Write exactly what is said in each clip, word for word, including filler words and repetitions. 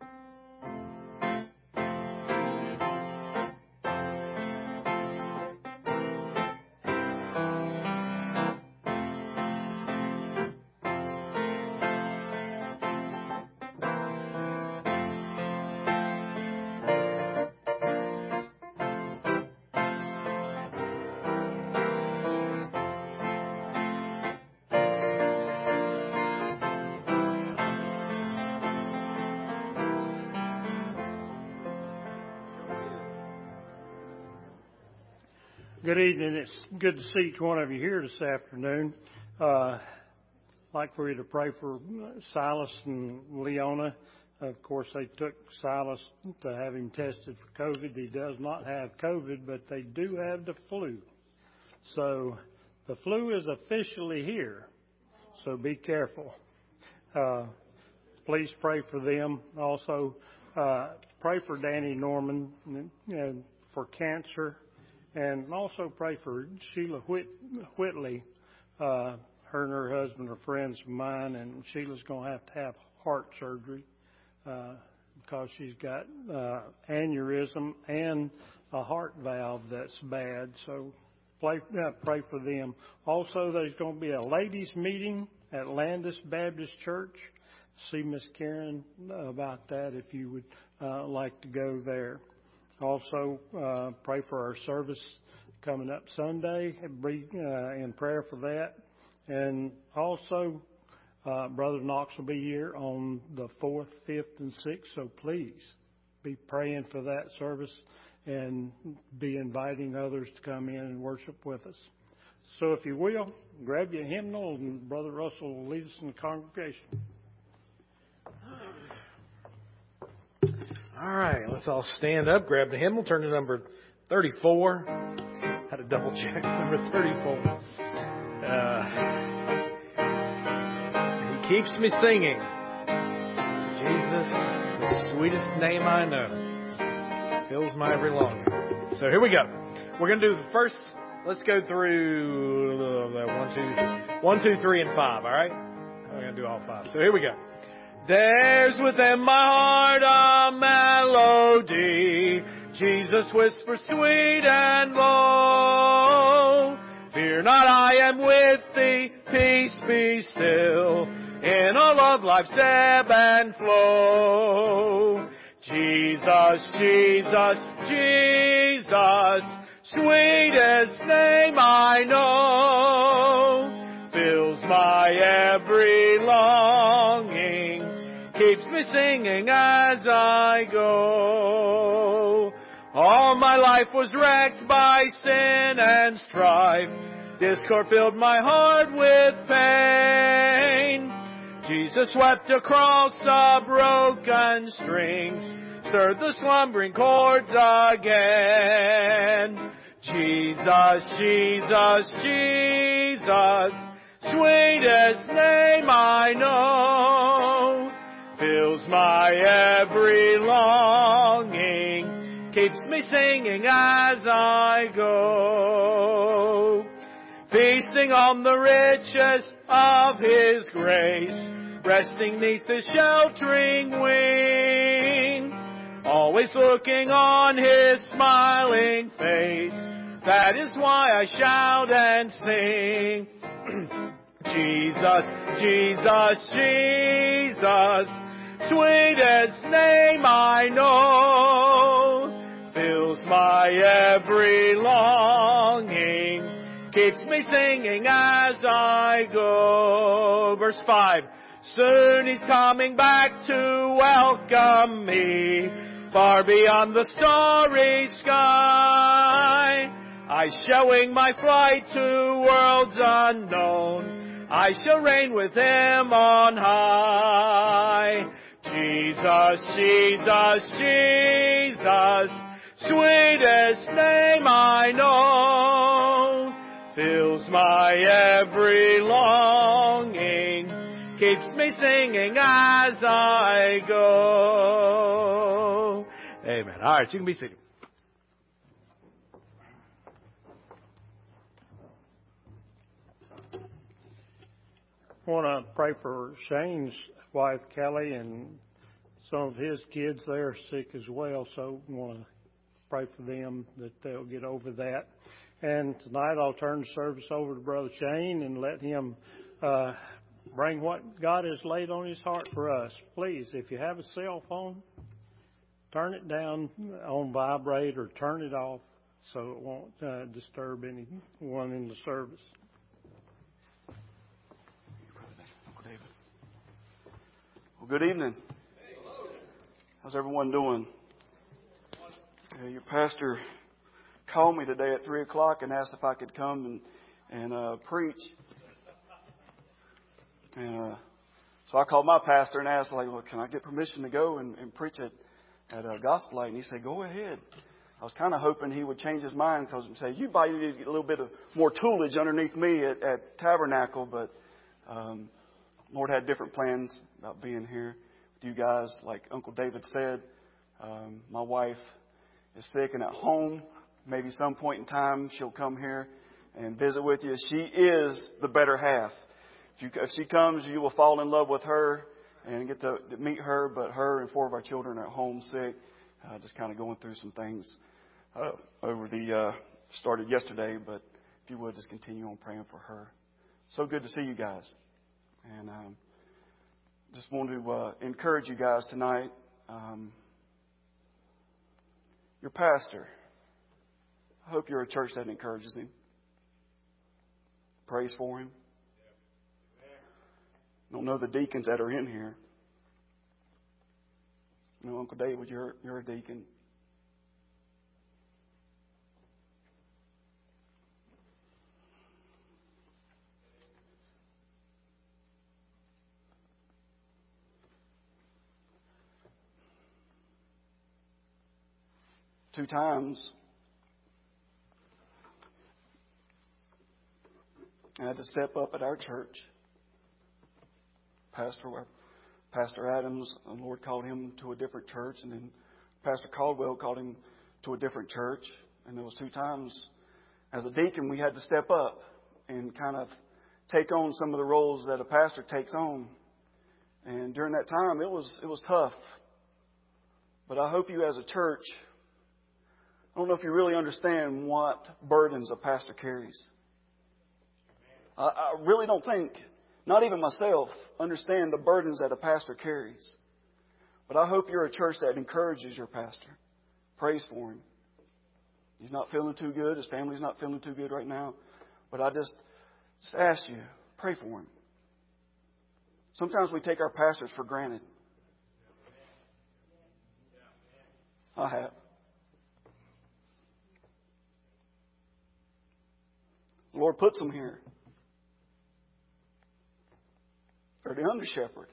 Good evening. It's good to see each one of you here this afternoon. Uh, I'd like for you to pray for Silas and Leona. Of course, they took Silas to have him tested for COVID. He does not have COVID, but they do have the flu. So the flu is officially here, so be careful. Uh, please pray for them. Also, uh, pray for Danny Norman and for cancer. And also pray for Sheila Whit- Whitley. Uh, her and her husband are friends of mine, and Sheila's going to have to have heart surgery uh, because she's got uh, aneurysm and a heart valve that's bad. So pray, uh, pray for them. Also, there's going to be a ladies' meeting at Landis Baptist Church. See Miss Karen about that if you would uh, like to go there. Also, uh, pray for our service coming up Sunday. Be uh, in prayer for that. And also, uh, Brother Knox will be here on the fourth, fifth, and sixth. So please be praying for that service and be inviting others to come in and worship with us. So if you will, grab your hymnal, and Brother Russell will lead us in the congregation. All right, let's all stand up, grab the hymnal, turn to number thirty-four. Had to double check number thirty-four. Uh, he keeps me singing. Jesus is the sweetest name I know. Fills my every longing. So here we go. We're going to do the first, let's go through uh, one, two, one, two, three, and five, all right? We're going to do all five. So here we go. There's within my heart a melody, Jesus whispers sweet and low. Fear not, I am with thee, peace be still, in all of life's ebb and flow. Jesus, Jesus, Jesus, sweetest name I know, fills my every longing, keeps me singing as I go. All my life was wrecked by sin and strife. Discord filled my heart with pain. Jesus wept across the broken strings, stirred the slumbering chords again. Jesus, Jesus, Jesus, sweetest name I know, fills my every longing, keeps me singing as I go. Feasting on the riches of His grace, resting neath His sheltering wing, always looking on His smiling face, that is why I shout and sing. Jesus, Jesus, Jesus, sweetest name I know, fills my every longing, keeps me singing as I go. Verse five, soon He's coming back to welcome me, far beyond the starry sky. I shall wing my flight to worlds unknown, I shall reign with Him on high. Jesus, Jesus, Jesus, sweetest name I know, fills my every longing, keeps me singing as I go. Amen. All right, you can be seated. I want to pray for Shane's wife, Kelly, and some of his kids there are sick as well, so we want to pray for them that they'll get over that. And tonight I'll turn the service over to Brother Shane and let him uh, bring what God has laid on his heart for us. Please, if you have a cell phone, turn it down on vibrate or turn it off so it won't uh, disturb anyone in the service. Well, good evening. How's everyone doing? Uh, your pastor called me today at three o'clock and asked if I could come and and uh, preach. And uh, so I called my pastor and asked, like, well, can I get permission to go and, and preach at at uh, Gospel Light? And he said, go ahead. I was kind of hoping he would change his mind because he said, you probably need to get a little bit of more toolage underneath me at, at Tabernacle, but um, Lord had different plans about being here with you guys. Like Uncle David said, um, my wife is sick and at home. Maybe some point in time she'll come here and visit with you. She is the better half. If, you, if she comes, you will fall in love with her and get to, to meet her. But her and four of our children are at home sick, uh, just kind of going through some things uh, over the uh, started yesterday. But if you would, just continue on praying for her. So good to see you guys. And um, just want to uh, encourage you guys tonight. Um, your pastor, I hope you're a church that encourages him, prays for him. I don't know the deacons that are in here. You know, Uncle David, you're you're a deacon. Two times I had to step up at our church. Pastor Pastor Adams, the Lord called him to a different church, and then Pastor Caldwell called him to a different church. And there was two times as a deacon we had to step up and kind of take on some of the roles that a pastor takes on. And during that time, it was it was tough. But I hope you as a church, I don't know if you really understand what burdens a pastor carries. I, I really don't think, not even myself, understand the burdens that a pastor carries. But I hope you're a church that encourages your pastor, prays for him. He's not feeling too good. His family's not feeling too good right now. But I just, just ask you, pray for him. Sometimes we take our pastors for granted. I have. The Lord puts them here. They're the under shepherd.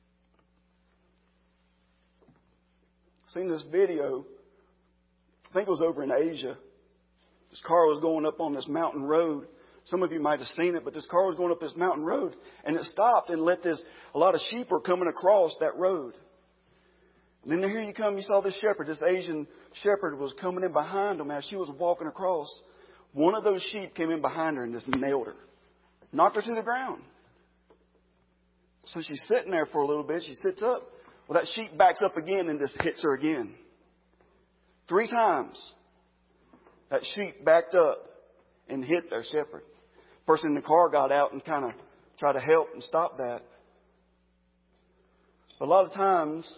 Seen this video. I think it was over in Asia. This car was going up on this mountain road. Some of you might have seen it, but this car was going up this mountain road, and it stopped and let this. A lot of sheep were coming across that road. And then here you come. You saw this shepherd. This Asian shepherd was coming in behind them as she was walking across. One of those sheep came in behind her and just nailed her, knocked her to the ground. So she's sitting there for a little bit. She sits up. Well, that sheep backs up again and just hits her again. Three times that sheep backed up and hit their shepherd. The person in the car got out and kind of tried to help and stop that. But a lot of times,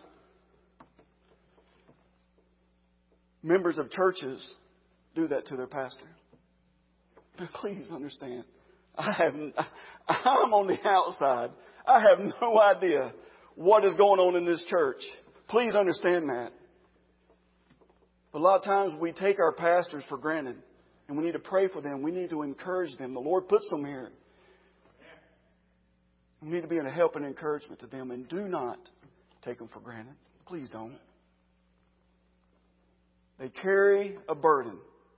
members of churches do that to their pastor. But please understand, I have, I'm on the outside. I have no idea what is going on in this church. Please understand that. But a lot of times we take our pastors for granted. And we need to pray for them. We need to encourage them. The Lord puts them here. We need to be a help and encouragement to them. And do not take them for granted. Please don't. They carry a burden.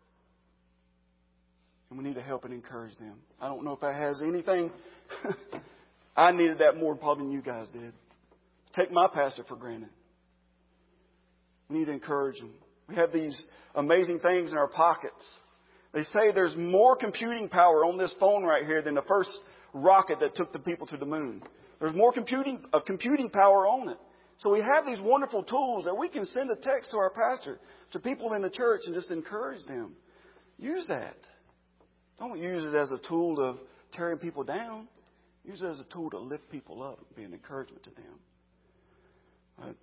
And we need to help and encourage them. I don't know if that has anything. I needed that more probably than you guys did. Take my pastor for granted. We need to encourage them. We have these amazing things in our pockets. They say there's more computing power on this phone right here than the first rocket that took the people to the moon. There's more computing uh, computing power on it. So we have these wonderful tools that we can send a text to our pastor, to people in the church, and just encourage them. Use that. Don't use it as a tool of tearing people down. Use it as a tool to lift people up and be an encouragement to them.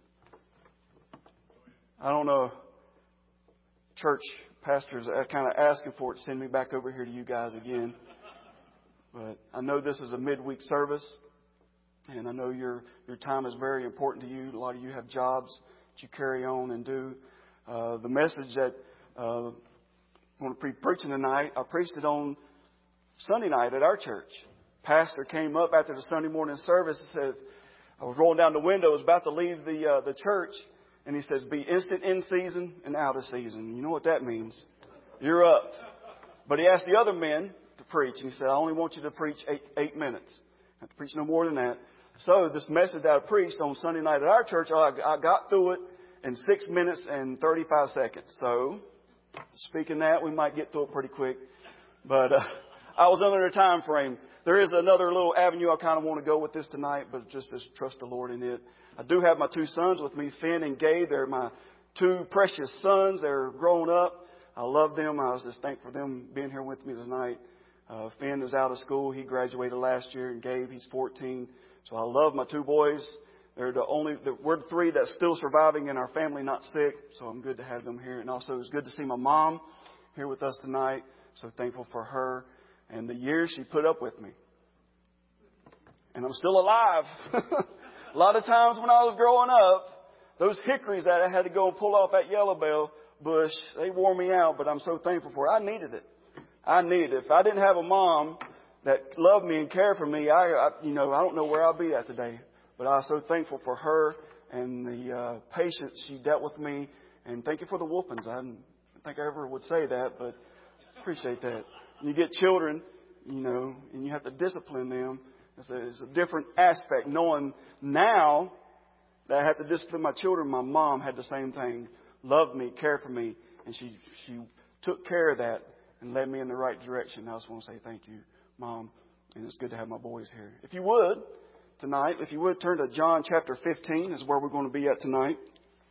I don't know, church pastors are kind of asking for it to send me back over here to you guys again. But I know this is a midweek service. And I know your your time is very important to you. A lot of you have jobs that you carry on and do. Uh, the message that uh, I'm going to be preaching tonight, I preached it on Sunday night at our church. Pastor came up after the Sunday morning service and said, I was rolling down the window, I was about to leave the uh, the church, and he says, be instant in season and out of season. You know what that means. You're up. But he asked the other men to preach, and he said, I only want you to preach eight, eight minutes. I have to preach no more than that. So this message that I preached on Sunday night at our church, I, I got through it in six minutes and thirty-five seconds. So, speaking that, we might get through it pretty quick. But uh, I was under a time frame. There is another little avenue I kind of want to go with this tonight, but just to trust the Lord in it. I do have my two sons with me, Finn and Gabe. They're my two precious sons. They're grown up. I love them. I was just thankful for them being here with me tonight. Uh, Finn is out of school. He graduated last year, and Gabe, he's fourteen. So I love my two boys. They're the only, the, we're the three that's still surviving in our family, not sick. So I'm good to have them here. And also it's good to see my mom here with us tonight. So thankful for her and the years she put up with me. And I'm still alive. A lot of times when I was growing up, those hickories that I had to go and pull off that yellow bell bush, they wore me out, but I'm so thankful for it. I needed it. I needed it. If I didn't have a mom that loved me and cared for me, I, I you know, I don't know where I'll be at today. But I was so thankful for her and the uh, patience she dealt with me. And thank you for the whoopings. I didn't think I ever would say that, but appreciate that. When you get children, you know, and you have to discipline them. It's a, it's a different aspect. Knowing now that I have to discipline my children, my mom had the same thing. Loved me, cared for me, and she she took care of that and led me in the right direction. I just want to say thank you, Mom, and it's good to have my boys here. If you would, tonight, if you would turn to John chapter fifteen is where we're going to be at tonight.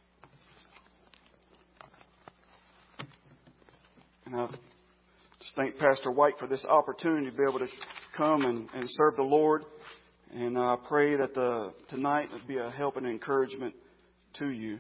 And I just thank Pastor White for this opportunity to be able to come and, and serve the Lord. And I pray that the tonight would be a help and encouragement to you.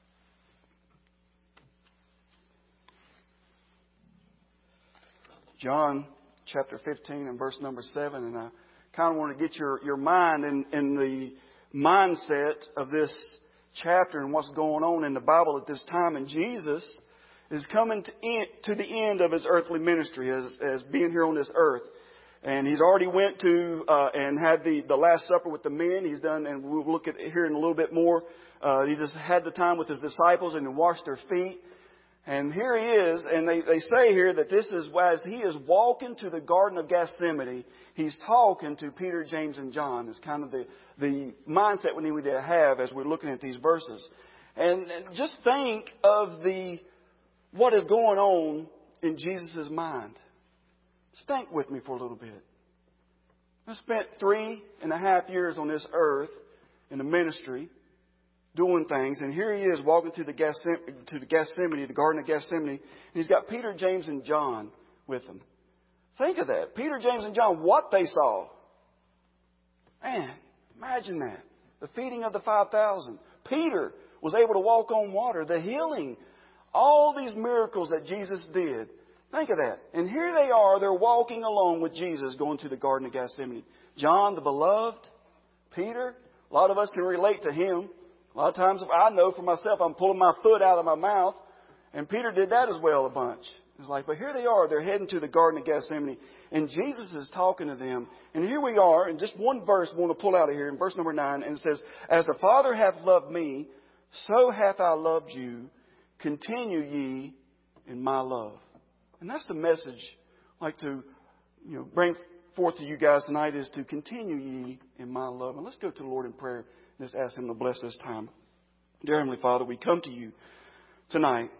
John chapter fifteen and verse number seven. And I kind of want to get your, your mind in, in the mindset of this chapter and what's going on in the Bible at this time. And Jesus is coming to, in, to the end of His earthly ministry as, as being here on this earth. And He's already went to uh, and had the, the Last Supper with the men. He's done, and we'll look at it here in a little bit more. Uh, he just had the time with His disciples and He washed their feet. And here He is, and they, they say here that this is as He is walking to the Garden of Gethsemane, He's talking to Peter, James, and John. It's kind of the, the mindset we need to have as we're looking at these verses. And, and just think of the what is going on in Jesus' mind. Just think with me for a little bit. I spent three and a half years on this earth in the ministry, doing things, and here He is walking to the Gethsemane, to the Gethsemane, the Garden of Gethsemane, and He's got Peter, James, and John with Him. Think of that. Peter, James, and John, what they saw. Man, imagine that. The feeding of the five thousand. Peter was able to walk on water. The healing. All these miracles that Jesus did. Think of that. And here they are. They're walking along with Jesus going to the Garden of Gethsemane. John, the beloved. Peter. A lot of us can relate to him. A lot of times, I know for myself, I'm pulling my foot out of my mouth. And Peter did that as well a bunch. It's like, but here they are. They're heading to the Garden of Gethsemane. And Jesus is talking to them. And here we are. And just one verse I want to pull out of here in verse number nine. And it says, as the Father hath loved me, so hath I loved you. Continue ye in my love. And that's the message I'd like to you know, bring forth to you guys tonight is to continue ye in my love. And let's go to the Lord in prayer and just ask Him to bless this time. Dear Heavenly Father, we come to you tonight.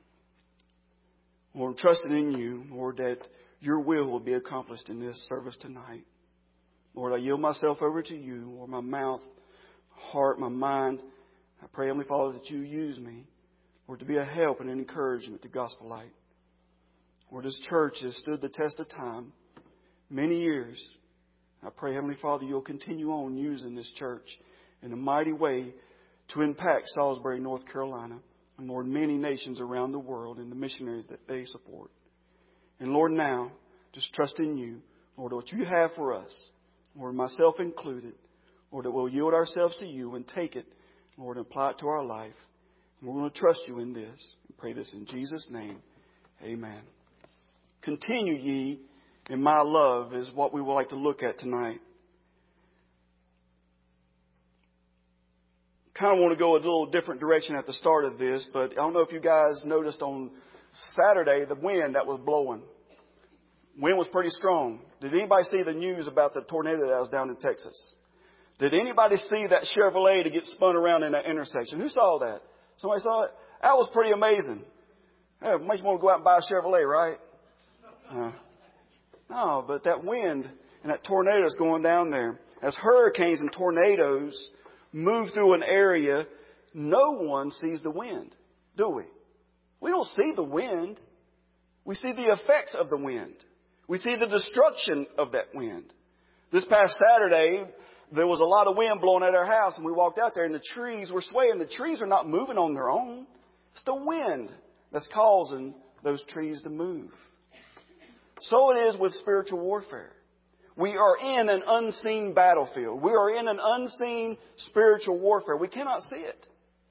Lord, trusting in you, Lord, that your will will be accomplished in this service tonight. Lord, I yield myself over to you, Lord, my mouth, heart, my mind, I pray, Heavenly Father, that you use me, Lord, to be a help and an encouragement to Gospel Light. Lord, this church has stood the test of time many years. I pray, Heavenly Father, you'll continue on using this church in a mighty way to impact Salisbury, North Carolina, and Lord, many nations around the world and the missionaries that they support. And Lord, now, just trust in you, Lord, what you have for us, Lord, myself included, Lord, that we'll yield ourselves to you and take it, Lord, and apply it to our life. And we're going to trust you in this. We pray this in Jesus' name. Amen. Continue ye in my love is what we would like to look at tonight. Kind of want to go a little different direction at the start of this, but I don't know if you guys noticed on Saturday the wind that was blowing. Wind was pretty strong. Did anybody see the news about the tornado that was down in Texas? Did anybody see that Chevrolet to get spun around in that intersection? Who saw that? Somebody saw it? That was pretty amazing. Yeah, makes you want to go out and buy a Chevrolet, right? Uh, no, but that wind and that tornado is going down there. As hurricanes and tornadoes move through an area, no one sees the wind, do we? We don't see the wind. We see the effects of the wind. We see the destruction of that wind. This past Saturday, there was a lot of wind blowing at our house, and we walked out there, and the trees were swaying. The trees are not moving on their own. It's the wind that's causing those trees to move. So it is with spiritual warfare. We are in an unseen battlefield. We are in an unseen spiritual warfare. We cannot see it.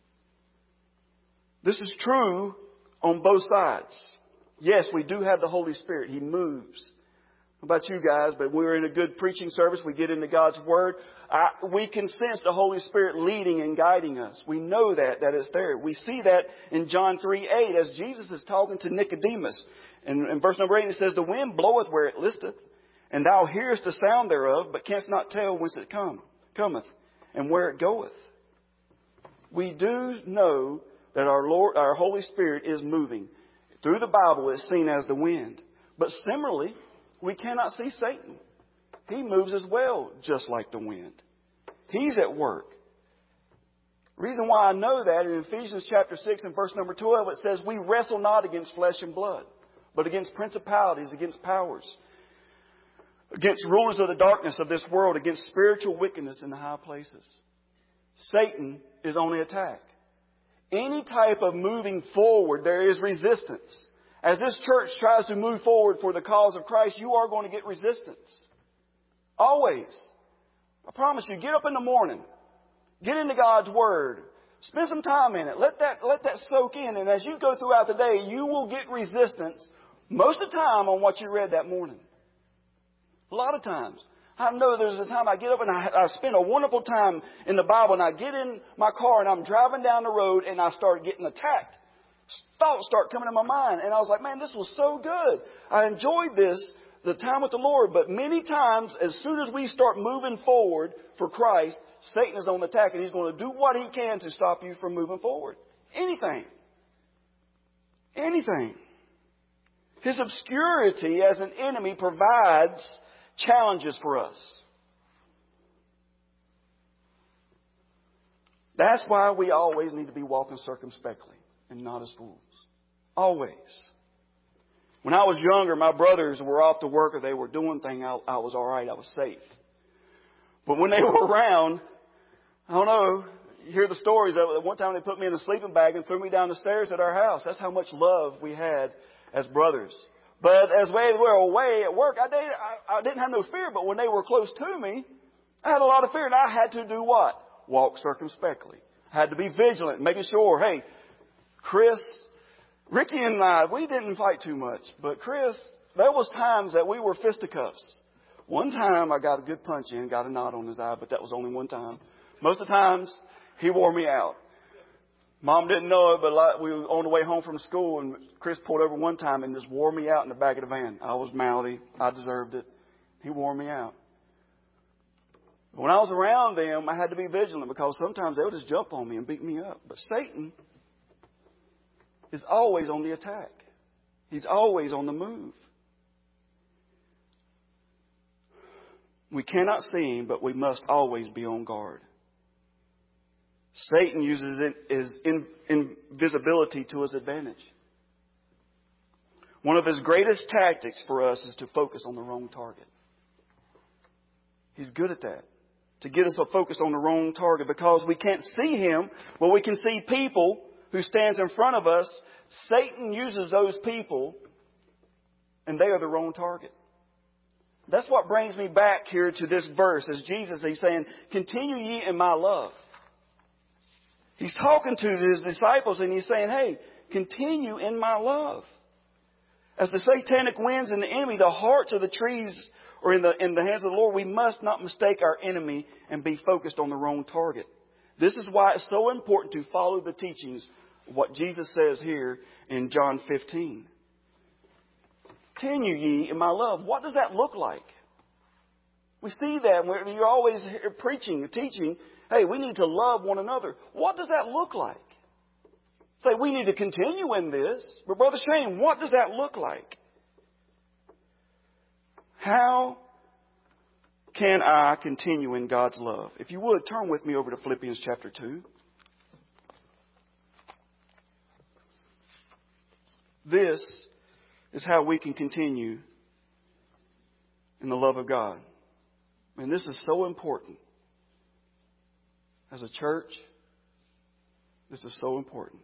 This is true on both sides. Yes, we do have the Holy Spirit. He moves. How about you guys? But we're in a good preaching service. We get into God's Word. I, we can sense the Holy Spirit leading and guiding us. We know that, that it's there. We see that in John three eight as Jesus is talking to Nicodemus. And in verse number eight it says, the wind bloweth where it listeth, and thou hearest the sound thereof, but canst not tell whence it come, cometh, and where it goeth. We do know that our Lord, our Holy Spirit is moving. Through the Bible, it's seen as the wind. But similarly, we cannot see Satan. He moves as well, just like the wind. He's at work. The reason why I know that, in Ephesians chapter six and verse number twelve, it says, we wrestle not against flesh and blood, but against principalities, against powers, against rulers of the darkness of this world, against spiritual wickedness in the high places. Satan is on the attack. Any type of moving forward, there is resistance. As this church tries to move forward for the cause of Christ, you are going to get resistance. Always. I promise you, get up in the morning. Get into God's Word. Spend some time in it. Let that, let that soak in. And as you go throughout the day, you will get resistance most of the time on what you read that morning. A lot of times. I know there's a time I get up and I, I spend a wonderful time in the Bible, and I get in my car and I'm driving down the road and I start getting attacked. Thoughts start coming in my mind, and I was like, man, this was so good. I enjoyed this, the time with the Lord. But many times, as soon as we start moving forward for Christ, Satan is on the attack, and he's going to do what he can to stop you from moving forward. Anything. Anything. His obscurity as an enemy provides challenges for us. That's why we always need to be walking circumspectly and not as fools. Always. When I was younger, my brothers were off to work or they were doing things, I, I was all right. I was safe. But when they were around, I don't know, you hear the stories of it. One time they put me in a sleeping bag and threw me down the stairs at our house. That's how much love we had as brothers. But as we were away at work, I, did, I, I didn't have no fear. But when they were close to me, I had a lot of fear. And I had to do what? Walk circumspectly. I had to be vigilant, making sure, hey, Chris, Ricky and I, we didn't fight too much. But Chris, there was times that we were fisticuffs. One time I got a good punch in, got a knot on his eye, but that was only one time. Most of the times, he wore me out. Mom didn't know it, but we were on the way home from school, and Chris pulled over one time and just wore me out in the back of the van. I was mouthy. I deserved it. He wore me out. When I was around them, I had to be vigilant because sometimes they would just jump on me and beat me up. But Satan is always on the attack. He's always on the move. We cannot see him, but we must always be on guard. Satan uses it as in, invisibility to his advantage. One of his greatest tactics for us is to focus on the wrong target. He's good at that. To get us to focus on the wrong target because we can't see him, but we can see people who stands in front of us. Satan uses those people and they are the wrong target. That's what brings me back here to this verse as Jesus, he's saying, continue ye in my love. He's talking to his disciples and he's saying, hey, continue in my love. As the satanic winds and the enemy, the hearts of the trees are in the, in the hands of the Lord. We must not mistake our enemy and be focused on the wrong target. This is why it's so important to follow the teachings of what Jesus says here in John fifteen. Continue ye in my love. What does that look like? We see that when you're always preaching, teaching, hey, we need to love one another. What does that look like? Say, we need to continue in this. But Brother Shane, what does that look like? How can I continue in God's love? If you would, turn with me over to Philippians chapter two. This is how we can continue in the love of God. And this is so important. As a church, this is so important.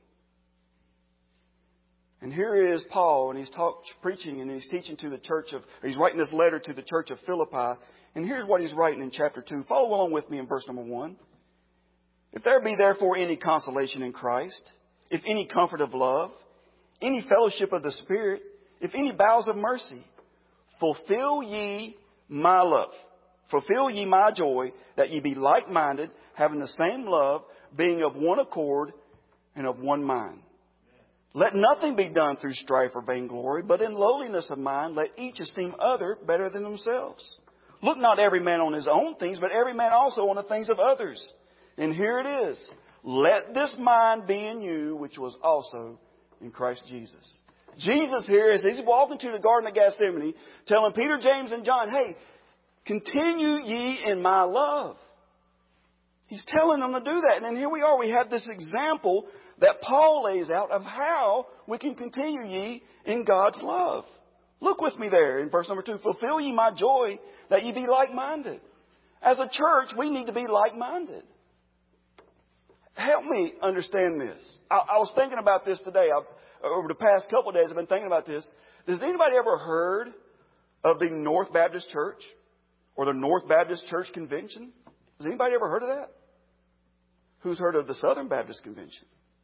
And here is Paul, and he's talk, preaching and he's teaching to the church of, he's writing this letter to the church of Philippi. And here's what he's writing in chapter two. Follow along with me in verse number one. If there be therefore any consolation in Christ, if any comfort of love, any fellowship of the Spirit, if any bowels of mercy, fulfill ye my love. Fulfill ye my joy, that ye be like-minded, having the same love, being of one accord and of one mind. Let nothing be done through strife or vainglory, but in lowliness of mind, let each esteem other better than themselves. Look not every man on his own things, but every man also on the things of others. And here it is. Let this mind be in you, which was also in Christ Jesus. Jesus here, as he's walking to the Garden of Gethsemane, telling Peter, James, and John, hey, continue ye in my love. He's telling them to do that. And then here we are. We have this example that Paul lays out of how we can continue ye in God's love. Look with me there in verse number two. Fulfill ye my joy, that ye be like-minded. As a church, we need to be like-minded. Help me understand this. I, I was thinking about this today. I, over the past couple of days, I've been thinking about this. Has anybody ever heard of the North Baptist Church or the North Baptist Church Convention? Has anybody ever heard of that? Who's heard of the Southern Baptist Convention?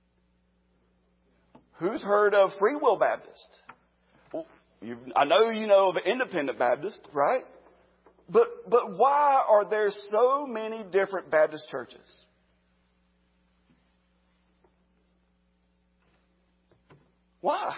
Who's heard of Free Will Baptist? Well, you, I know you know of Independent Baptist, right? But but why are there so many different Baptist churches? Why?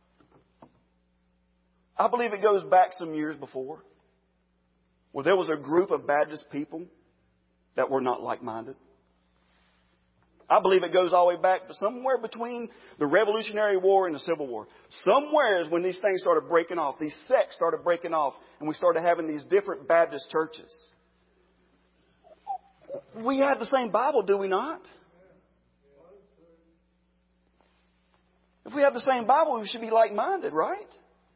I believe it goes back some years before, where there was a group of Baptist people that were not like-minded. I believe it goes all the way back to somewhere between the Revolutionary War and the Civil War. Somewhere is when these things started breaking off. These sects started breaking off, and we started having these different Baptist churches. We have the same Bible, do we not? If we have the same Bible, we should be like-minded, right?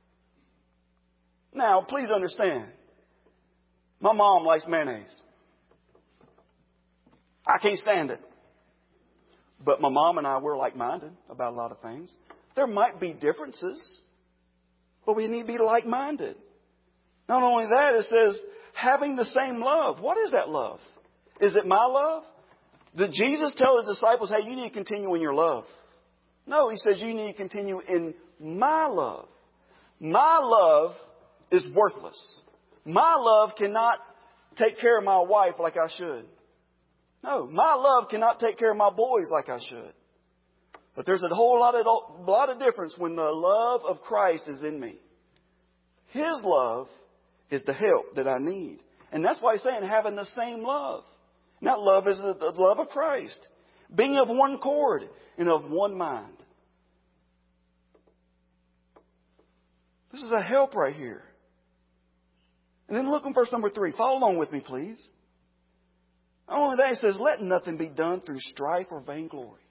Now, please understand. My mom likes mayonnaise. I can't stand it. But my mom and I, we're like-minded about a lot of things. There might be differences, but we need to be like-minded. Not only that, it says having the same love. What is that love? Is it my love? Did Jesus tell his disciples, hey, you need to continue in your love? No, he says you need to continue in my love. My love is worthless. My love cannot take care of my wife like I should. No, my love cannot take care of my boys like I should. But there's a whole lot of, a lot of difference when the love of Christ is in me. His love is the help that I need. And that's why he's saying having the same love. And that love is the love of Christ. Being of one accord and of one mind. This is a help right here. And then look in verse number three. Follow along with me, please. Not only that, he says, let nothing be done through strife or vainglory.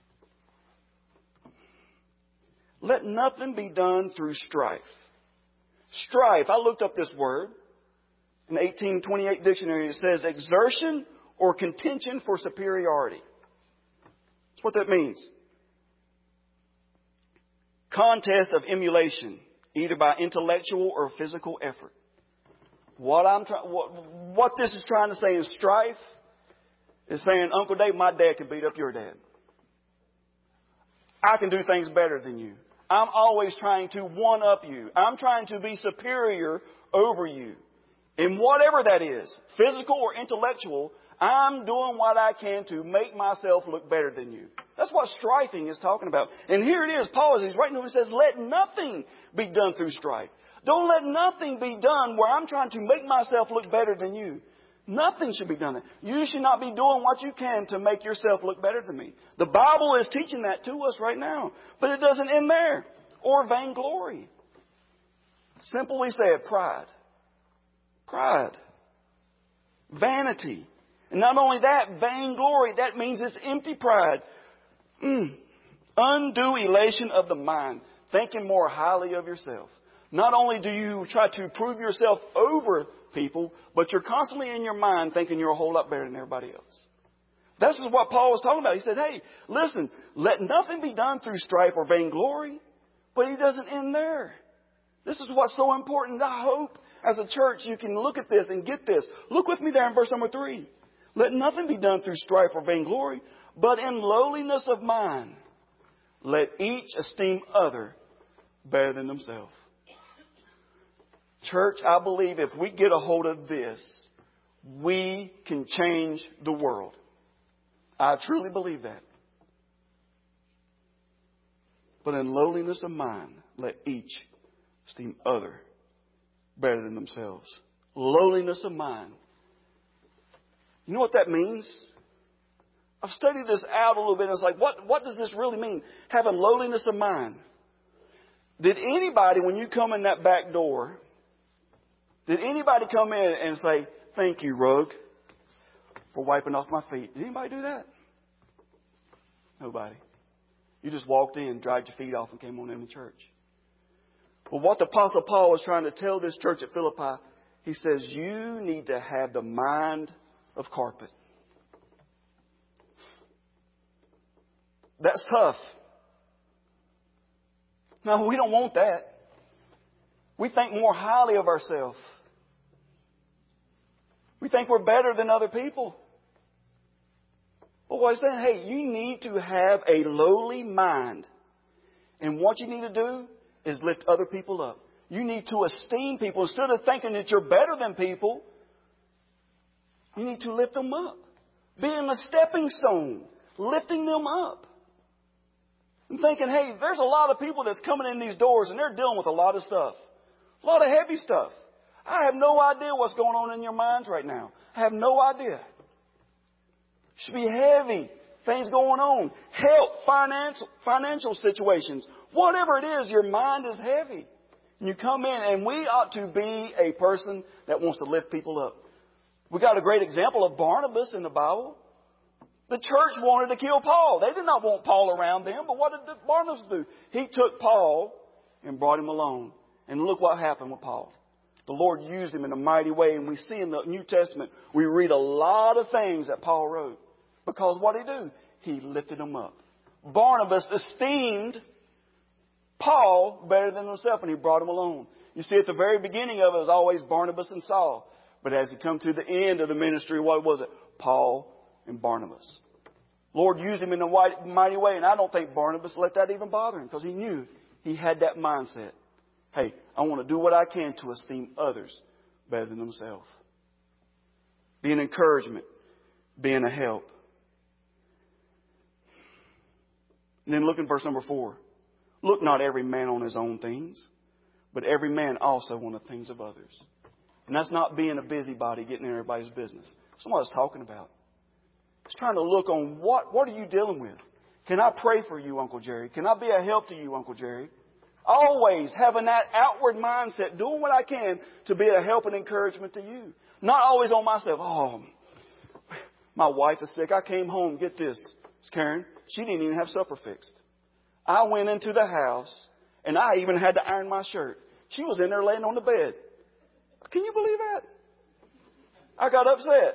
Let nothing be done through strife. Strife, I looked up this word in the eighteen twenty-eight dictionary. It says exertion or contention for superiority. That's what that means. Contest of emulation, either by intellectual or physical effort. What I'm trying, what, what this is trying to say in strife is saying, Uncle Dave, my dad can beat up your dad. I can do things better than you. I'm always trying to one-up you. I'm trying to be superior over you. In whatever that is, physical or intellectual, I'm doing what I can to make myself look better than you. That's what strifing is talking about. And here it is, Paul, as he's writing, he says, let nothing be done through strife. Don't let nothing be done where I'm trying to make myself look better than you. Nothing should be done. You should not be doing what you can to make yourself look better than me. The Bible is teaching that to us right now. But it doesn't end there. Or vainglory. Simply said, pride. Pride. Vanity. And not only that, vainglory, that means it's empty pride. Mm. Undue elation of the mind. Thinking more highly of yourself. Not only do you try to prove yourself over people, but you're constantly in your mind thinking you're a whole lot better than everybody else. This is what Paul was talking about. He said, hey, listen, let nothing be done through strife or vainglory. But he doesn't end there. This is what's so important. I hope as a church you can look at this and get this. Look with me there in verse number three. Let nothing be done through strife or vainglory, but in lowliness of mind, let each esteem other better than themselves. Church, I believe if we get a hold of this, we can change the world. I truly believe that. But in lowliness of mind, let each esteem other better than themselves. Lowliness of mind. You know what that means? I've studied this out a little bit and it's like, what, what does this really mean? Having lowliness of mind. Did anybody, when you come in that back door, did anybody come in and say, thank you, Rug, for wiping off my feet? Did anybody do that? Nobody. You just walked in, dried your feet off, and came on in the church. But what the Apostle Paul was trying to tell this church at Philippi, he says, you need to have the mind of carpet. That's tough. No, we don't want that. We think more highly of ourselves. We think we're better than other people. But what he's saying, hey, you need to have a lowly mind. And what you need to do is lift other people up. You need to esteem people. Instead of thinking that you're better than people, you need to lift them up. Being a stepping stone. Lifting them up. And thinking, hey, there's a lot of people that's coming in these doors and they're dealing with a lot of stuff. A lot of heavy stuff. I have no idea what's going on in your minds right now. I have no idea. Should be heavy. Things going on. Health, financial, financial situations. Whatever it is, your mind is heavy. And you come in and we ought to be a person that wants to lift people up. We got a great example of Barnabas in the Bible. The church wanted to kill Paul. They did not want Paul around them. But what did Barnabas do? He took Paul and brought him along. And look what happened with Paul. The Lord used him in a mighty way. And we see in the New Testament, we read a lot of things that Paul wrote. Because what did he do? He lifted him up. Barnabas esteemed Paul better than himself, and he brought him along. You see, at the very beginning of it, it was always Barnabas and Saul. But as he come to the end of the ministry, what was it? Paul and Barnabas. Lord used him in a mighty way, and I don't think Barnabas let that even bother him, because he knew he had that mindset. Hey, I want to do what I can to esteem others better than themselves. Be an encouragement. Being a help. And then look in verse number four. Look not every man on his own things, but every man also on the things of others. And that's not being a busybody, getting in everybody's business. That's what I was talking about. It's trying to look on what, what are you dealing with? Can I pray for you, Uncle Jerry? Can I be a help to you, Uncle Jerry? Always having that outward mindset, doing what I can to be a help and encouragement to you. Not always on myself. Oh, My wife is sick. I came home. Get this, Karen. She didn't even have supper fixed. I went into the house, and I even had to iron my shirt. She was in there laying on the bed. Can you believe that? I got upset.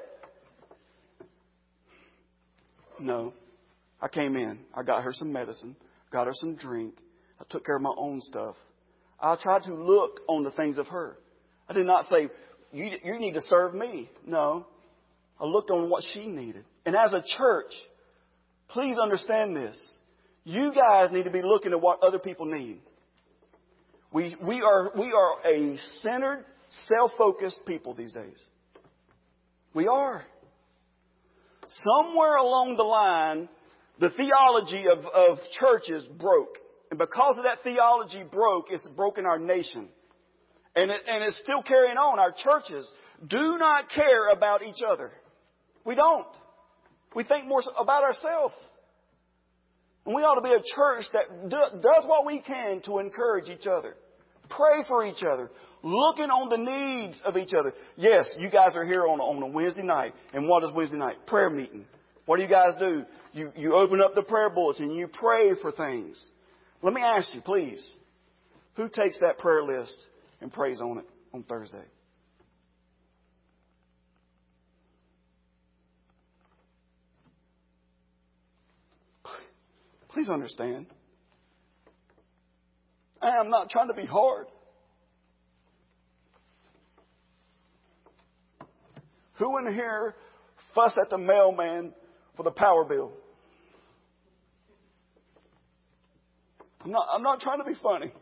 No. I came in. I got her some medicine. Got her some drink. I took care of my own stuff. I tried to look on the things of her. I did not say, you, you need to serve me. No. I looked on what she needed. And as a church, please understand this. You guys need to be looking at what other people need. We, we are, we are a centered, self-focused people these days. We are. Somewhere along the line, the theology of, of churches broke. And because of that theology broke, it's broken our nation. And, it, and it's still carrying on. Our churches do not care about each other. We don't. We think more about ourselves. And we ought to be a church that do, does what we can to encourage each other. Pray for each other. Looking on the needs of each other. Yes, you guys are here on, on a Wednesday night. And what is Wednesday night? Prayer meeting. What do you guys do? You, you open up the prayer bulletin. You pray for things. Let me ask you, please. Who takes that prayer list and prays on it on Thursday? Please understand. I am not trying to be hard. Who in here fussed at the mailman for the power bill? I'm not, I'm not trying to be funny.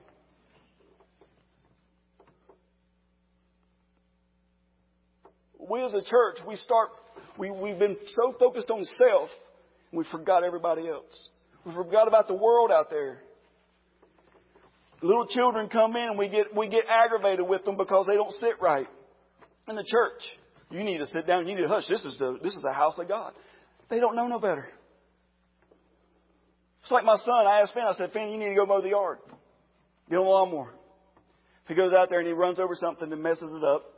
We as a church, we start, we, we've been so focused on self, and we forgot everybody else. We forgot about the world out there. Little children come in and we get, we get aggravated with them because they don't sit right in the church. You need to sit down. You need to hush. This is the, this is the house of God. They don't know no better. It's like my son. I asked Finn, I said, Finn, you need to go mow the yard. Get on the lawnmower. He goes out there and he runs over something and messes it up.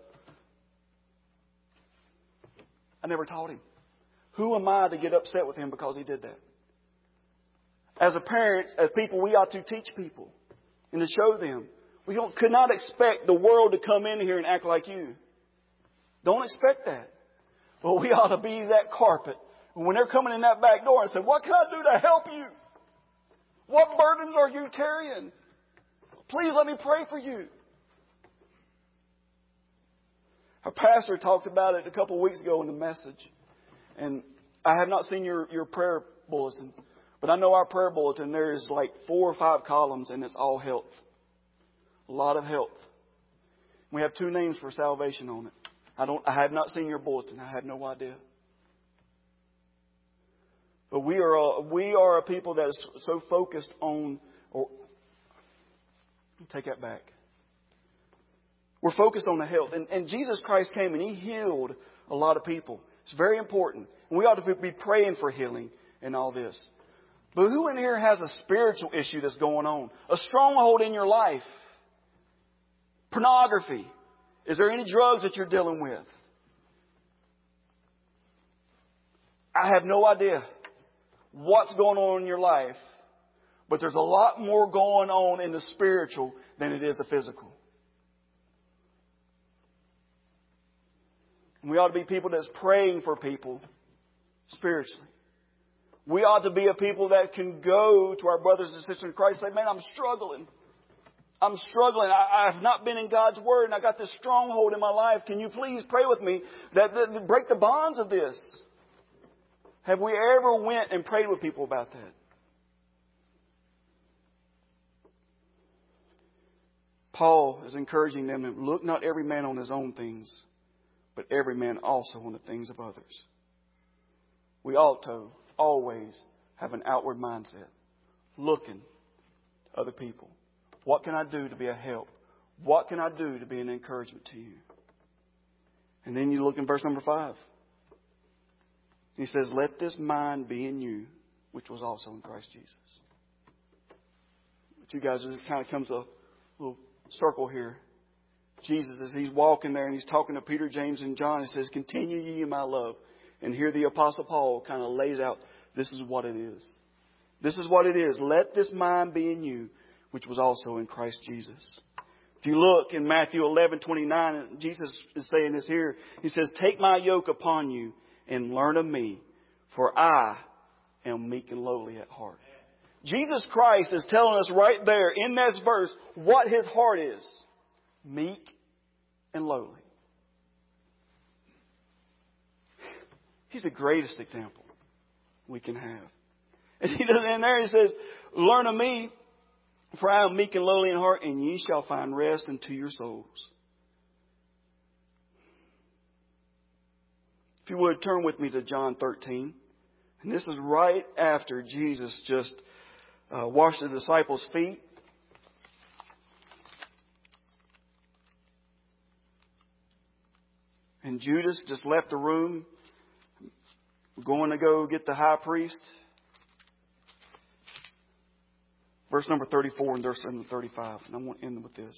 I never taught him. Who am I to get upset with him because he did that? As a parent, as people, we ought to teach people and to show them. We don't, could not expect the world to come in here and act like you. Don't expect that. But we ought to be that carpet. When they're coming in that back door and say, what can I do to help you? What burdens are you carrying? Please let me pray for you. Our pastor talked about it a couple of weeks ago in the message. And I have not seen your, your prayer bulletin. But I know our prayer bulletin, there is like four or five columns and it's all health. A lot of health. We have two names for salvation on it. I don't, I have not seen your bulletin. I have no idea. But we are a, we are a people that is so focused on, or take that back. We're focused on the health. And, and Jesus Christ came and He healed a lot of people. It's very important. And we ought to be praying for healing and all this. But who in here has a spiritual issue that's going on? A stronghold in your life? Pornography? Is there any drugs that you're dealing with? I have no idea what's going on in your life, but there's a lot more going on in the spiritual than it is the physical. And we ought to be people that's praying for people spiritually. We ought to be a people that can go to our brothers and sisters in Christ and say, man, I'm struggling. I'm struggling. I, I have not been in God's Word and I got this stronghold in my life. Can you please pray with me that, that, that break the bonds of this? Have we ever went and prayed with people about that? Paul is encouraging them to look not every man on his own things, but every man also on the things of others. We ought to always have an outward mindset, looking to other people. What can I do to be a help? What can I do to be an encouragement to you? And then you look in verse number five. He says, let this mind be in you, which was also in Christ Jesus. But you guys, this kind of comes a little circle here. Jesus, as He's walking there and He's talking to Peter, James, and John, He says, continue ye in my love. And here the Apostle Paul kind of lays out, this is what it is. This is what it is. Let this mind be in you, which was also in Christ Jesus. If you look in Matthew eleven twenty-nine, Jesus is saying this here. He says, take my yoke upon you and learn of me, for I am meek and lowly at heart. Jesus Christ is telling us right there in this verse what His heart is. Meek and lowly. He's the greatest example we can have. And he does, and there he says, learn of me, for I am meek and lowly in heart, and ye shall find rest unto your souls. If you would, turn with me to John thirteen. And this is right after Jesus just uh, washed the disciples' feet. And Judas just left the room, going to go get the high priest. Verse number thirty-four and verse number thirty-five. And I want to end with this.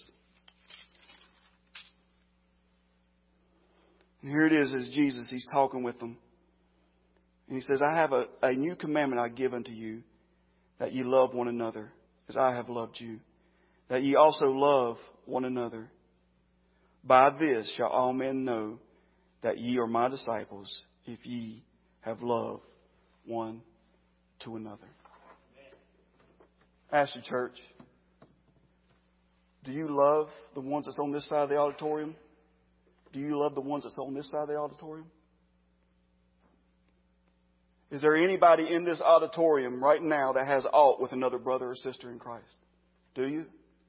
And here it is as Jesus, He's talking with them. And He says, I have a, a new commandment I give unto you, that ye love one another as I have loved you, that ye also love one another. By this shall all men know that ye are my disciples, if ye have love one to another. Ask you, church, do you love the ones that's on this side of the auditorium? Do you love the ones that's on this side of the auditorium? Is there anybody in this auditorium right now that has aught with another brother or sister in Christ? Do you?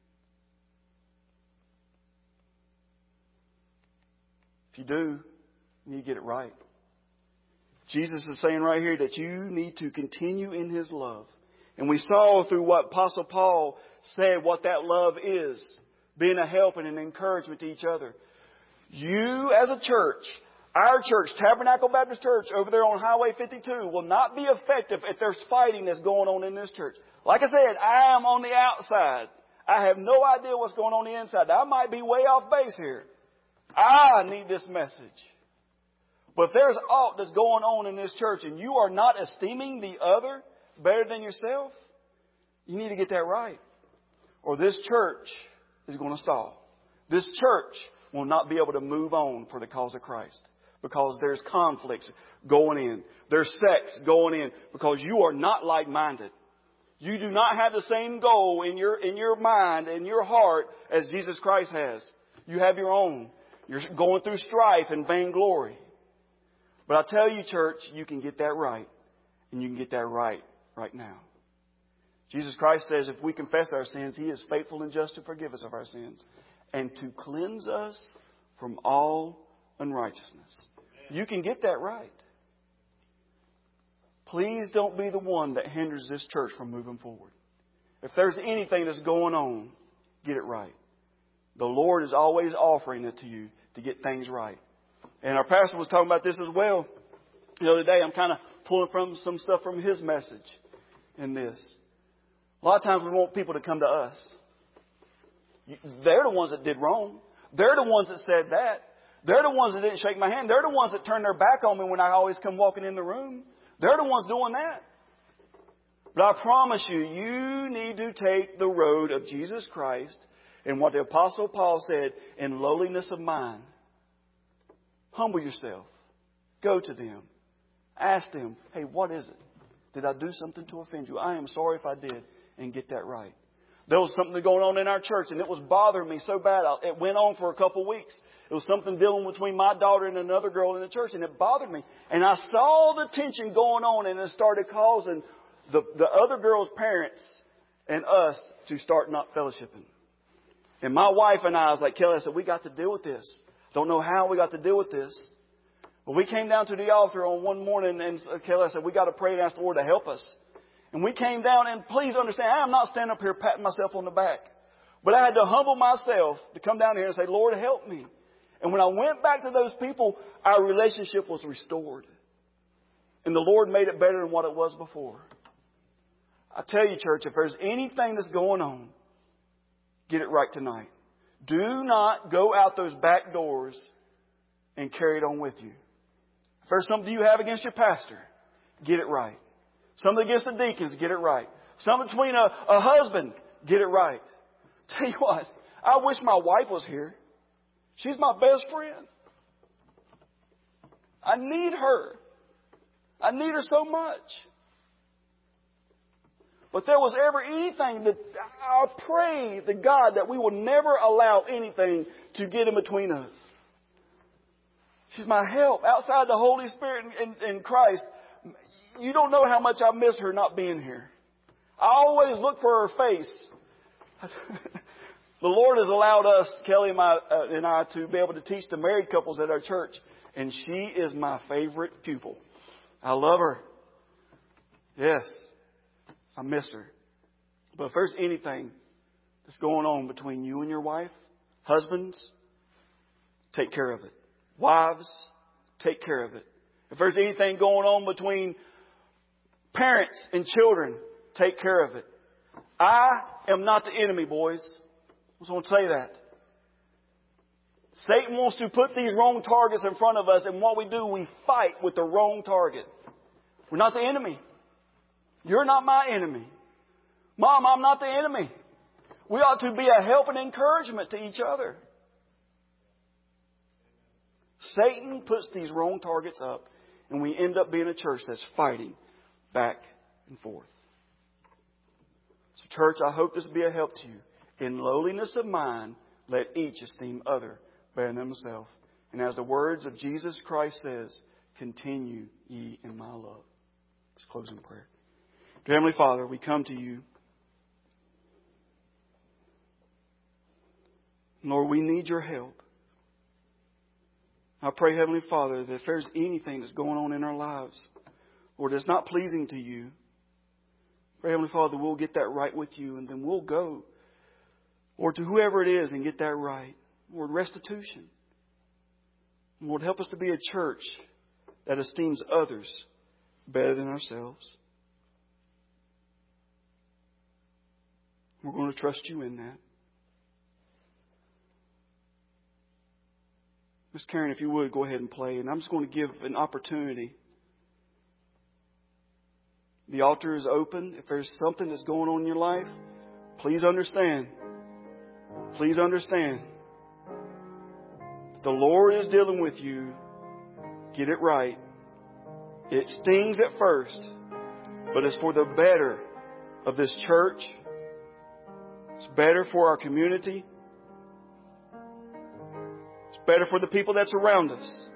If you do, you need to get it right. Jesus is saying right here that you need to continue in His love. And we saw through what Apostle Paul said what that love is. Being a help and an encouragement to each other. You as a church, our church, Tabernacle Baptist Church, over there on Highway fifty-two, will not be effective if there's fighting that's going on in this church. Like I said, I am on the outside. I have no idea what's going on the inside. I might be way off base here. I need this message. But if there's aught that's going on in this church and you are not esteeming the other better than yourself, you need to get that right. Or this church is going to stall. This church will not be able to move on for the cause of Christ. Because there's conflicts going in. There's sects going in. Because you are not like-minded. You do not have the same goal in your, in your mind and your heart as Jesus Christ has. You have your own. You're going through strife and vainglory. But I tell you, church, you can get that right. And you can get that right right now. Jesus Christ says if we confess our sins, He is faithful and just to forgive us of our sins and to cleanse us from all unrighteousness. You can get that right. Please don't be the one that hinders this church from moving forward. If there's anything that's going on, get it right. The Lord is always offering it to you to get things right. And our pastor was talking about this as well. The other day, I'm kind of pulling from some stuff from his message in this. A lot of times we want people to come to us. They're the ones that did wrong. They're the ones that said that. They're the ones that didn't shake my hand. They're the ones that turned their back on me when I always come walking in the room. They're the ones doing that. But I promise you, you need to take the road of Jesus Christ and what the Apostle Paul said, in lowliness of mind. Humble yourself. Go to them. Ask them, hey, what is it? Did I do something to offend you? I am sorry if I did. And get that right. There was something going on in our church, and it was bothering me so bad. It went on for a couple of weeks. It was something dealing between my daughter and another girl in the church, and it bothered me. And I saw the tension going on, and it started causing the, the other girl's parents and us to start not fellowshipping. And my wife and I, I was like, Kelly, I said, we got to deal with this. Don't know how we got to deal with this. But we came down to the altar on one morning, and Kelly said, we got to pray and ask the Lord to help us. And we came down, and please understand, I am not standing up here patting myself on the back. But I had to humble myself to come down here and say, Lord, help me. And when I went back to those people, our relationship was restored. And the Lord made it better than what it was before. I tell you, church, if there's anything that's going on, get it right tonight. Do not go out those back doors and carry it on with you. If there's something you have against your pastor, get it right. Something against the deacons, get it right. Something between a, a husband, get it right. Tell you what, I wish my wife was here. She's my best friend. I need her. I need her so much. But there was ever anything that I pray to God that we will never allow anything to get in between us. She's my help. Outside the Holy Spirit and, and, and Christ, you don't know how much I miss her not being here. I always look for her face. The Lord has allowed us, Kelly and I, uh, and I, to be able to teach the married couples at our church. And she is my favorite pupil. I love her. Yes, I miss her. But if there's anything that's going on between you and your wife, husbands, take care of it. Wives, take care of it. If there's anything going on between parents and children, take care of it. I am not the enemy, boys. I just want to say that. Satan wants to put these wrong targets in front of us, and what we do, we fight with the wrong target. We're not the enemy. You're not my enemy. Mom, I'm not the enemy. We ought to be a help and encouragement to each other. Satan puts these wrong targets up, and we end up being a church that's fighting back and forth. So, church, I hope this will be a help to you. In lowliness of mind, let each esteem other better than himself. And as the words of Jesus Christ says, continue ye in my love. Let's close in prayer. Dear Heavenly Father, we come to you. Lord, we need your help. I pray, Heavenly Father, that if there's anything that's going on in our lives, Lord, that's not pleasing to you, pray, Heavenly Father, we'll get that right with you, and then we'll go, Lord, to whoever it is and get that right. Lord, restitution. Lord, help us to be a church that esteems others better than ourselves. We're going to trust you in that. Miss Karen, if you would, go ahead and play. And I'm just going to give an opportunity. The altar is open. If there's something that's going on in your life, please understand. Please understand. The Lord is dealing with you. Get it right. It stings at first, but it's for the better of this church. It's better for our community. Better for the people that's around us.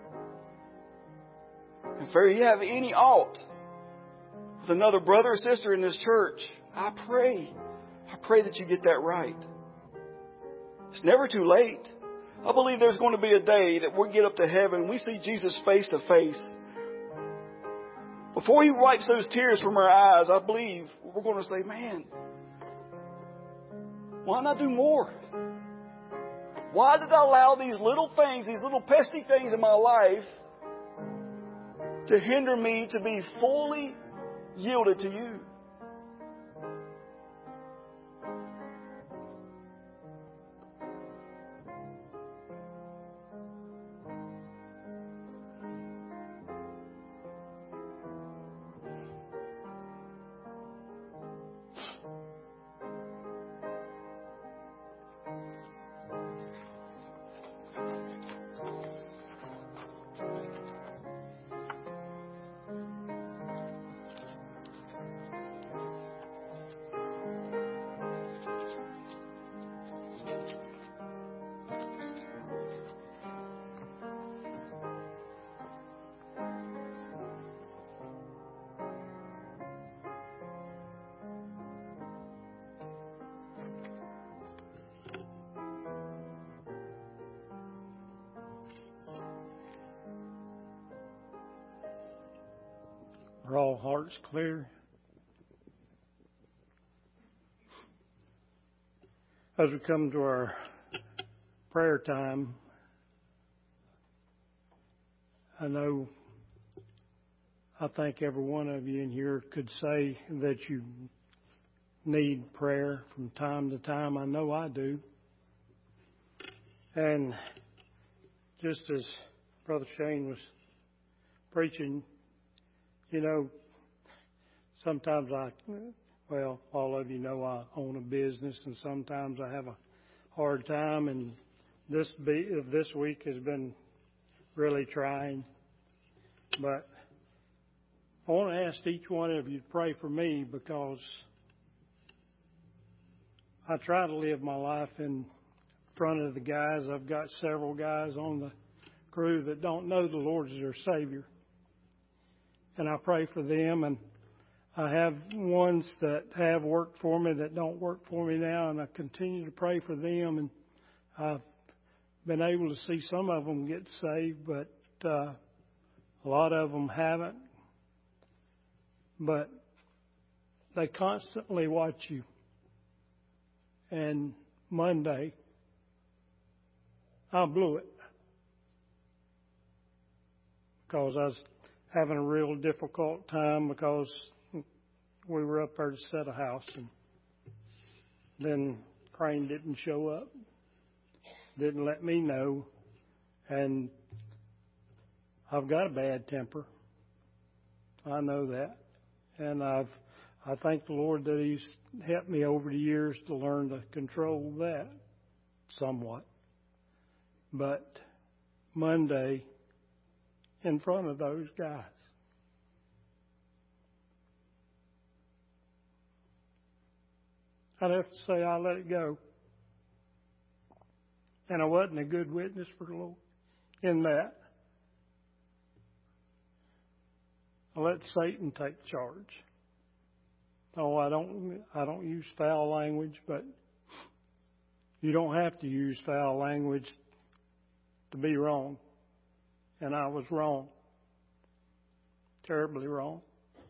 If you have any ought with another brother or sister in this church, I pray, I pray that you get that right. It's never too late. I believe there's going to be a day that we get up to heaven and we see Jesus face to face. Before He wipes those tears from our eyes, I believe we're going to say, man, why not do more? Why did I allow these little things, these little pesky things in my life to hinder me to be fully yielded to you? Are all hearts clear? As we come to our prayer time, I know, I think every one of you in here could say that you need prayer from time to time. I know I do. And just as Brother Shane was preaching, you know, sometimes I, well, all of you know I own a business, and sometimes I have a hard time, and this be, this week has been really trying. But I want to ask each one of you to pray for me, because I try to live my life in front of the guys. I've got several guys on the crew that don't know the Lord as their Savior, and I pray for them. And I have ones that have worked for me that don't work for me now, and I continue to pray for them. And I've been able to see some of them get saved, but uh, a lot of them haven't. But they constantly watch you. And Monday, I blew it, because I was having a real difficult time, because we were up there to set a house, and then Crane didn't show up, didn't let me know, and I've got a bad temper. I know that, and I've I thank the Lord that He's helped me over the years to learn to control that somewhat. But Monday, in front of those guys, I'd have to say I let it go. And I wasn't a good witness for the Lord in that. I let Satan take charge. Oh, I don't I don't use foul language, but you don't have to use foul language to be wrong. And I was wrong. Terribly wrong.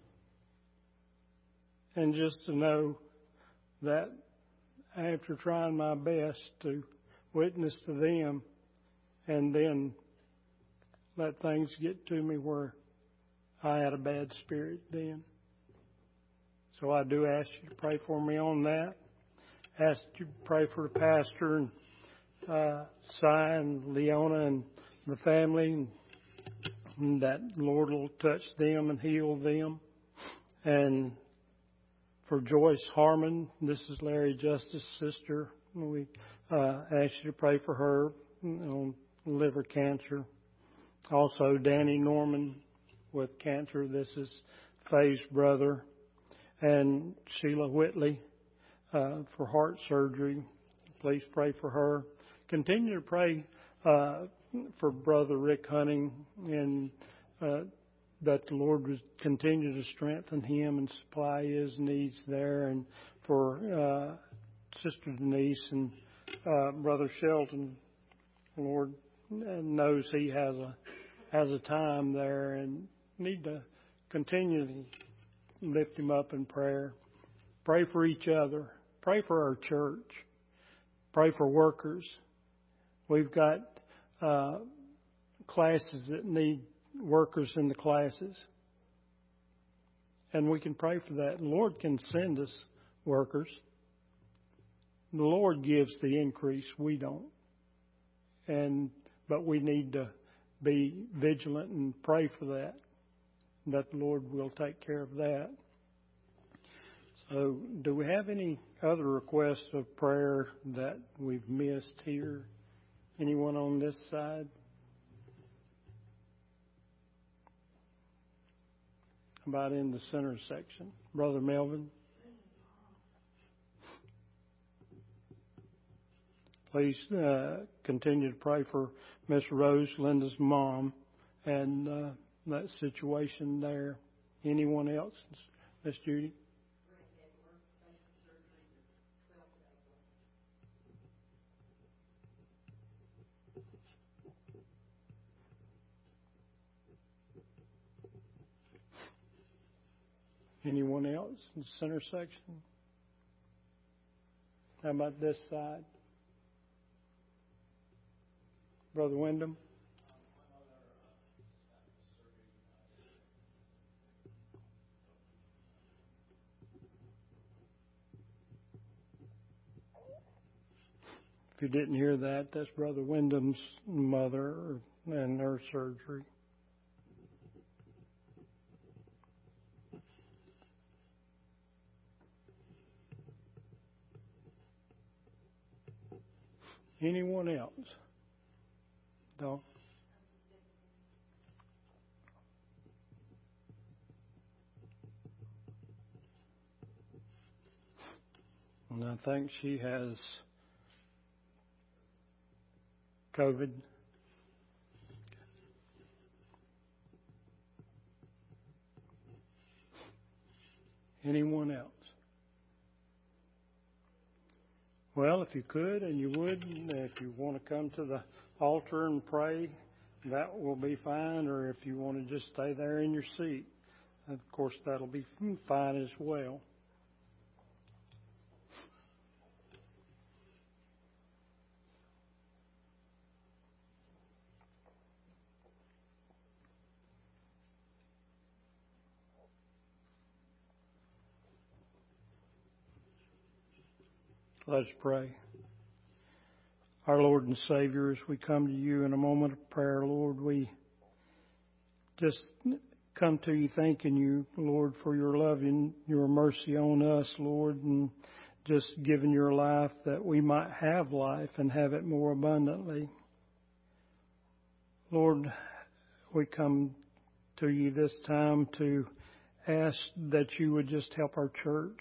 And just to know that after trying my best to witness to them, and then let things get to me where I had a bad spirit then. So I do ask you to pray for me on that. Ask you to pray for the pastor and uh, Si and Leona and the family, and, and that the Lord will touch them and heal them. And for Joyce Harmon, this is Larry Justice's sister. We uh, ask you to pray for her on liver cancer. Also, Danny Norman with cancer. This is Faye's brother. And Sheila Whitley uh, for heart surgery. Please pray for her. Continue to pray uh, for Brother Rick Hunting, and uh, that the Lord would continue to strengthen him and supply his needs there. And for uh, Sister Denise and uh, Brother Shelton, the Lord knows he has a has a time there, and need to continually lift him up in prayer. Pray for each other. Pray for our church. Pray for workers. We've got uh, classes that need workers in the classes. And we can pray for that. The Lord can send us workers. The Lord gives the increase. We don't. And but we need to be vigilant and pray for that, that the Lord will take care of that. So, do we have any other requests of prayer that we've missed here? Anyone on this side? How about in the center section? Brother Melvin? Please uh, continue to pray for Miss Rose, Linda's mom, and uh, that situation there. Anyone else? Miss Judy? Anyone else in the center section? How about this side? Brother Wyndham? If you didn't hear that, that's Brother Wyndham's mother and her surgery. Anyone else? Dog? And I think she has COVID. Anyone else? Well, if you could and you would, if you want to come to the altar and pray, that will be fine. Or if you want to just stay there in your seat, of course, that'll be fine as well. Let's pray. Our Lord and Savior, as we come to you in a moment of prayer, Lord, we just come to you thanking you, Lord, for your love and your mercy on us, Lord, and just giving your life that we might have life and have it more abundantly. Lord, we come to you this time to ask that you would just help our church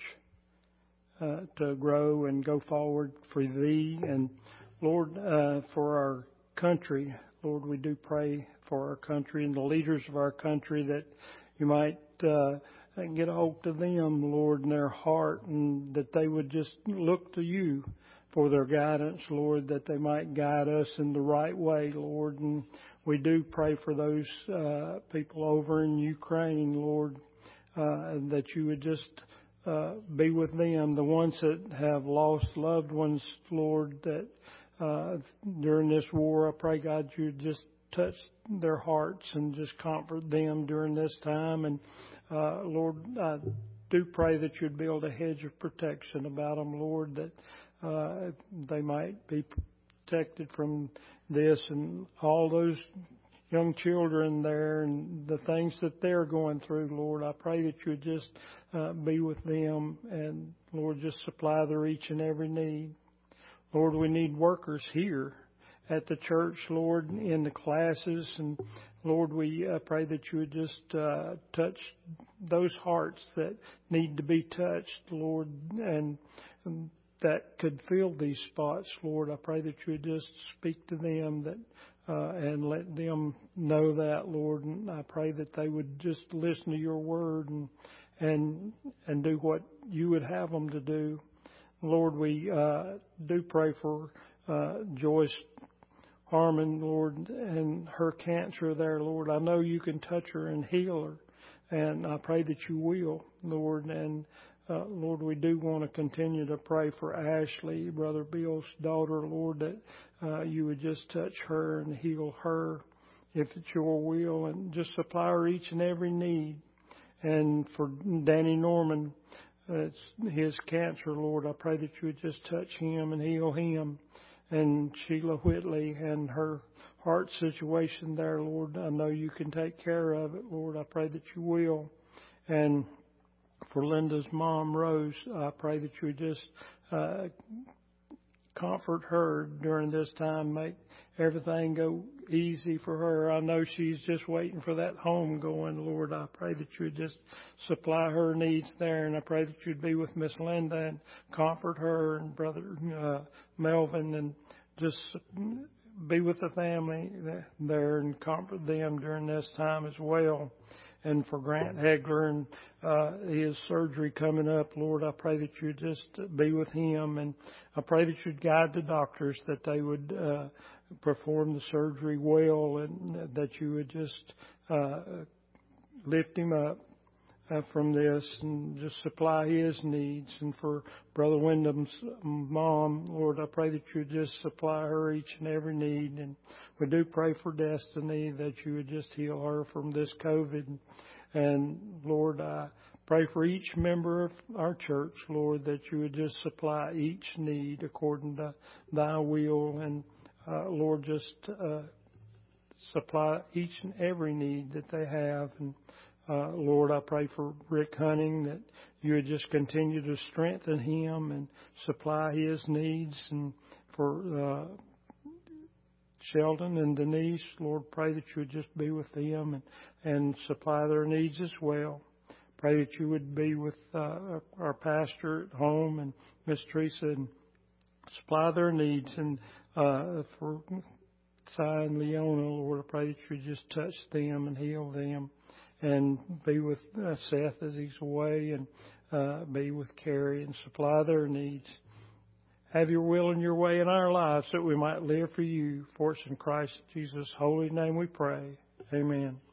Uh, to grow and go forward for Thee. And Lord, uh, for our country, Lord, we do pray for our country and the leaders of our country that you might uh, get a hold of them, Lord, in their heart, and that they would just look to you for their guidance, Lord, that they might guide us in the right way, Lord. And we do pray for those uh, people over in Ukraine, Lord, uh, that you would just Uh, be with them, the ones that have lost loved ones, Lord, that uh, during this war, I pray, God, you just touch their hearts and just comfort them during this time. And uh, Lord, I do pray that you'd build a hedge of protection about them, Lord, that uh, they might be protected from this and all those young children there and the things that they're going through, Lord. I pray that you would just uh, be with them and, Lord, just supply their each and every need. Lord, we need workers here at the church, Lord, in the classes. And, Lord, we uh, pray that you would just uh, touch those hearts that need to be touched, Lord, and, and that could fill these spots, Lord. I pray that you would just speak to them that Uh, and let them know that, Lord. And I pray that they would just listen to your word and and and do what you would have them to do. Lord, we uh, do pray for uh, Joyce Harmon, Lord, and her cancer there, Lord. I know you can touch her and heal her, and I pray that you will, Lord. And Uh, Lord, we do want to continue to pray for Ashley, Brother Bill's daughter, Lord, that uh, you would just touch her and heal her if it's your will, and just supply her each and every need. And for Danny Norman, uh, it's his cancer, Lord, I pray that you would just touch him and heal him. And Sheila Whitley and her heart situation there, Lord, I know you can take care of it, Lord. I pray that you will. And for Linda's mom, Rose, I pray that you would just uh, comfort her during this time, make everything go easy for her. I know she's just waiting for that home going, Lord. I pray that you would just supply her needs there, and I pray that you'd be with Miss Linda and comfort her and Brother uh, Melvin, and just be with the family there and comfort them during this time as well. And for Grant Hegler and uh, his surgery coming up, Lord, I pray that you'd just be with him. And I pray that you'd guide the doctors, that they would uh, perform the surgery well, and that you would just uh, lift him up uh, from this and just supply his needs. And for Brother Wyndham's mom, Lord, I pray that you would just supply her each and every need. And we do pray for Destiny, that you would just heal her from this COVID. And Lord, I pray for each member of our church, Lord, that you would just supply each need according to thy will. And uh, Lord, just uh, supply each and every need that they have. And uh, Lord, I pray for Rick Hunting, that you would just continue to strengthen him and supply his needs. And for uh, Sheldon and Denise, Lord, pray that you would just be with them and, and supply their needs as well. Pray that you would be with uh, our pastor at home and Miss Teresa and supply their needs. And uh, for Si and Leona, Lord, I pray that you would just touch them and heal them and be with uh, Seth as he's away and uh, be with Carrie and supply their needs. Have your will and your way in our lives so that we might live for you. For it's in Christ Jesus' holy name we pray. Amen.